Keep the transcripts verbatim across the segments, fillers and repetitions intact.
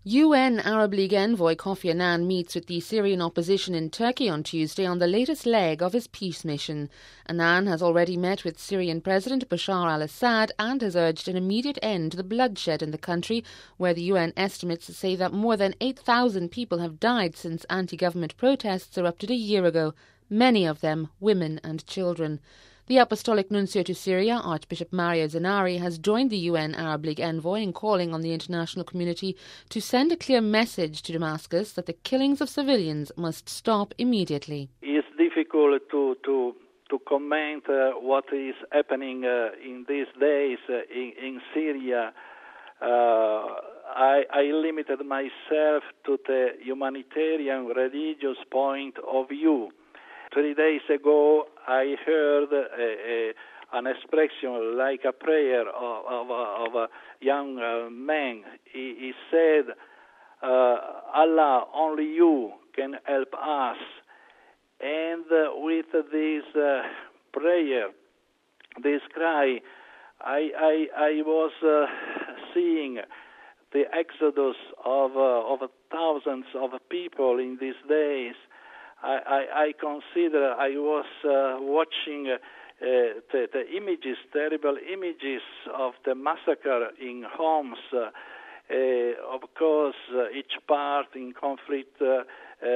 U N Arab League envoy Kofi Annan meets with the Syrian opposition in Turkey on Tuesday on the latest leg of his peace mission. Annan has already met with Syrian President Bashar al-Assad and has urged an immediate end to the bloodshed in the country, where the U N estimates say that more than eight thousand people have died since anti-government protests erupted a year ago, many of them women and children. The Apostolic Nuncio to Syria, Archbishop Mario Zenari, has joined the U N Arab League envoy in calling on the international community to send a clear message to Damascus that the killings of civilians must stop immediately. It's difficult to to to comment uh, what is happening uh, in these days uh, in, in Syria. Uh, I, I limited myself to the humanitarian religious point of view. Three days ago, I heard a, a, an expression like a prayer of, of, of a young uh, man. He, he said, uh, Allah, only you can help us. And uh, with this uh, prayer, this cry, I, I, I was uh, seeing the exodus of, uh, of thousands of people in these days. I, I, I consider I was uh, watching uh, the, the images, terrible images of the massacre in Homs. Uh, uh, of course, uh, each part in conflict uh, uh,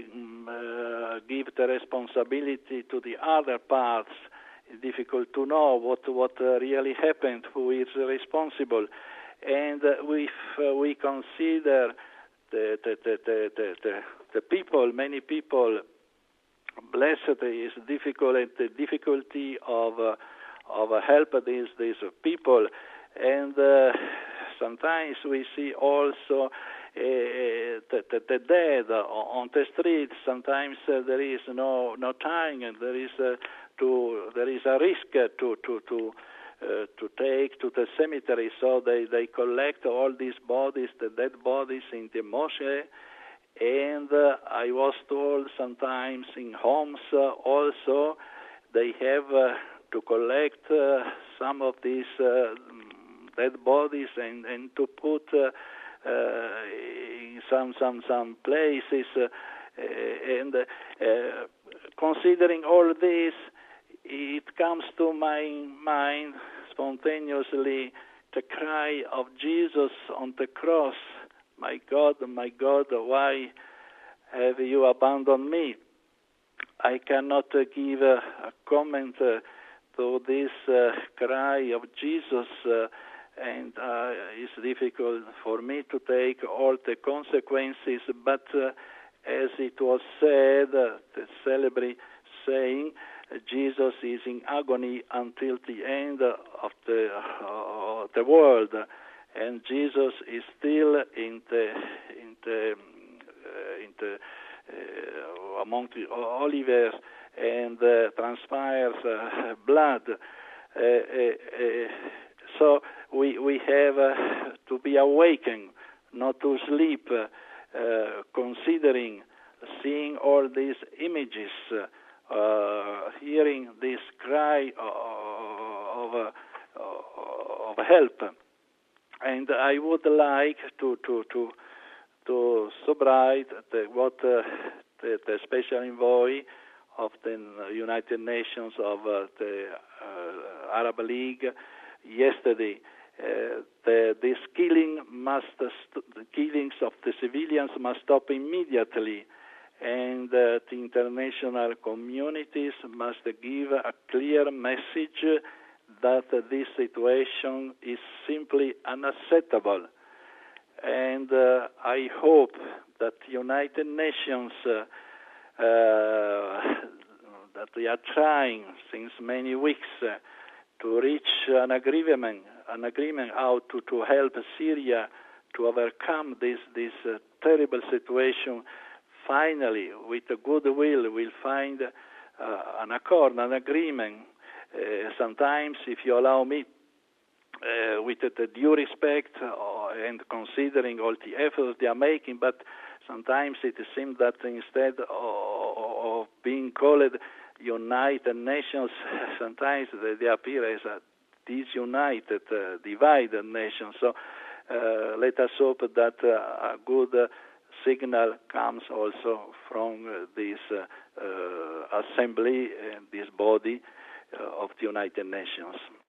uh, give the responsibility to the other parts. It's difficult to know what what uh, really happened, who is responsible, and uh, if uh, we consider the the the the, the, the The people, many people, blessed is difficult, the difficulty of uh, of uh, help these these people, and uh, sometimes we see also uh, the, the, the dead on the streets. Sometimes uh, there is no no time, and there is uh, to there is a risk to to to. Uh, to take to the cemetery, so they, they collect all these bodies, the dead bodies, in the mosque. And uh, I was told sometimes in Homs uh, also they have uh, to collect uh, some of these uh, dead bodies and, and to put uh, uh, in some some some places. Uh, and uh, uh, considering all this, it comes to my mind spontaneously the cry of Jesus on the cross. My God, my God, why have you abandoned me? I cannot uh, give uh, a comment uh, to this uh, cry of Jesus, uh, and uh, it's difficult for me to take all the consequences, but uh, as it was said, uh, the celebrity saying, Jesus is in agony until the end of the, uh, the world. And Jesus is still in the in the uh, in the uh, among the olives and uh, transpires uh, blood. Uh, uh, uh, so we we have uh, to be awakened, not to sleep, uh, uh, considering, seeing all these images, uh, hearing this cry of of, of help. And I would like to to to to subride the, what uh, the, the special envoy of the United Nations of uh, the uh, Arab League yesterday. Uh, the, this killing must st- the killings of the civilians must stop immediately, and uh, the international communities must give a clear message that uh, this situation is simply unacceptable. And uh, I hope that the United Nations, uh, uh, that they are trying since many weeks uh, to reach an agreement, an agreement how to, to help Syria to overcome this, this uh, terrible situation. Finally, with a goodwill, we'll find uh, an accord, an agreement. Uh, sometimes, if you allow me, uh, with the, the due respect uh, and considering all the efforts they are making, but sometimes it seems that instead of, of being called United Nations, sometimes they, they appear as a disunited, uh, divided nation. So uh, let us hope that uh, a good uh, signal comes also from uh, this uh, uh, assembly and this body uh, of the United Nations.